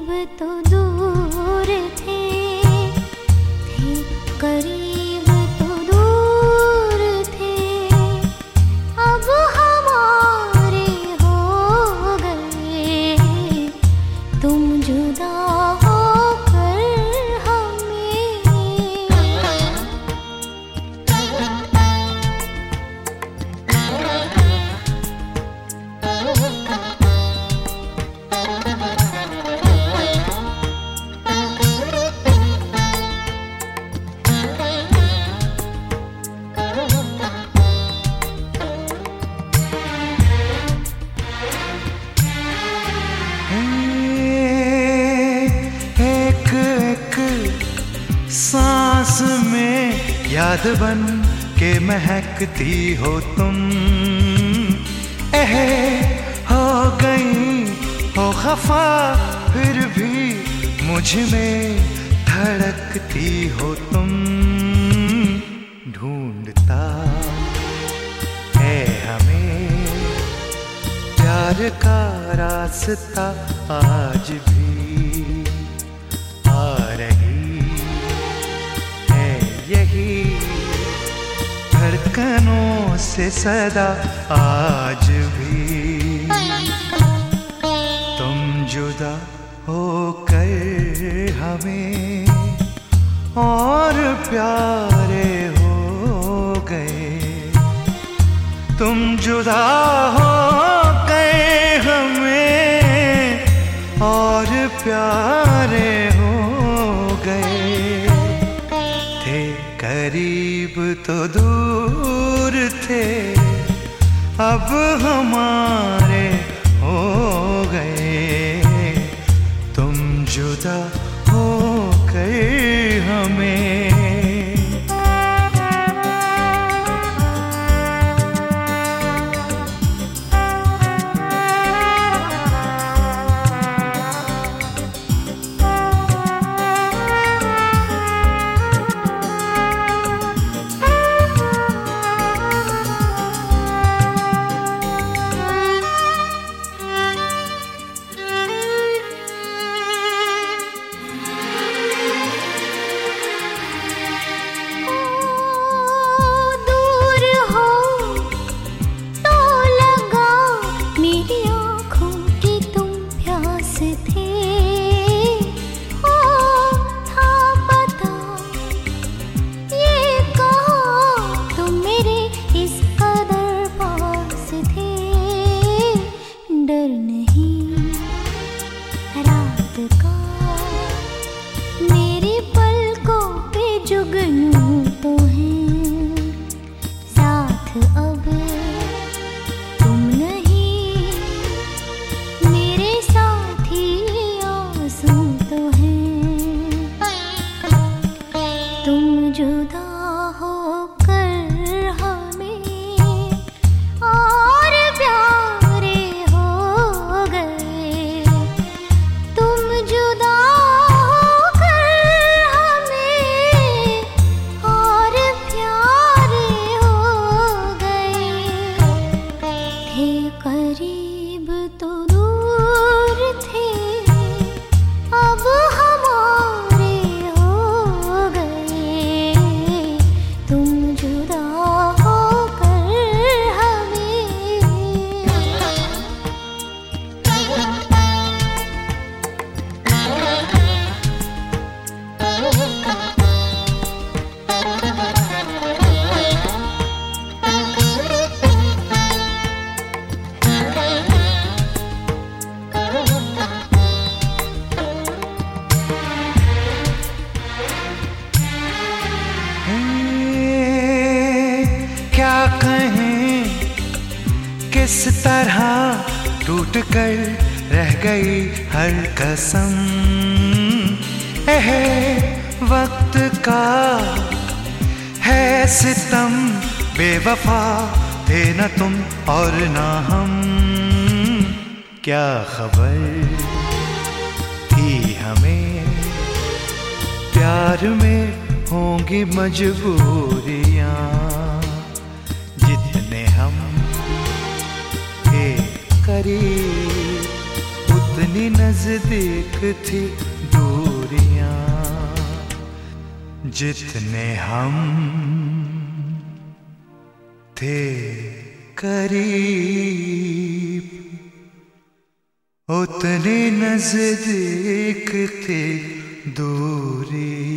करीब तो दूर थे करीब तो दूर थे, अब हमारे हो गए तुम जुदा होकर हमें। सांस में याद बन के महकती हो तुम, हो गई हो खफा फिर भी मुझ में धड़कती हो तुम। ढूंढता है हमें प्यार का रास्ता आज भी, आ रही यही धड़कनों से सदा आज भी। तुम जुदा होकर हमें और प्यारे हो गए, तुम जुदा हो गए हमें और प्यारे हो गए। करीब तो दूर थे अब हमारे हो गए, तुम जुदा हो गए हमें। मेरी पलकों पे जुगनू तो है साथ, अब तुम नहीं मेरे साथी आंसू तो हैं। तुम जुदा होकर हमें और प्यारे हो गए, तुम जुदा करीब तो दूर थे अब हमारे हो गए, तुम जुदा होकर हमें। क्या कहें किस तरह टूट कर रह गई हर कसम, वक्त का है सितम, बेवफा थे न तुम और न हम। क्या खबर थी हमें प्यार में होंगी मजबूरियां, जितने हम थे करीब उतनी नजदीक नजदीक थी दूरियां, जितने हम थे करीब उतनी नजदीक थी दूरी।